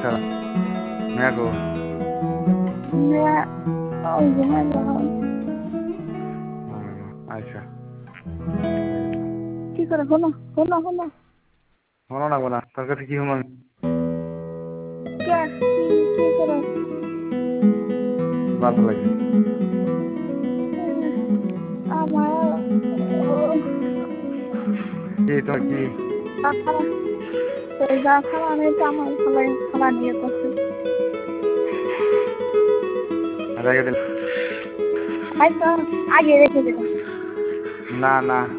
ছাড়া মেয়াকো আচ্ছা কি করে হলো হলো হলো হলো না বলা তোর কাছে কি হলো কি করে ভালো লাগে আমার কি তোর কি যা খাওয়া আমি তো আমার খাওয়া দিয়ে করছি রেখে দিল হয়তো আগে রেখে দিলাম না না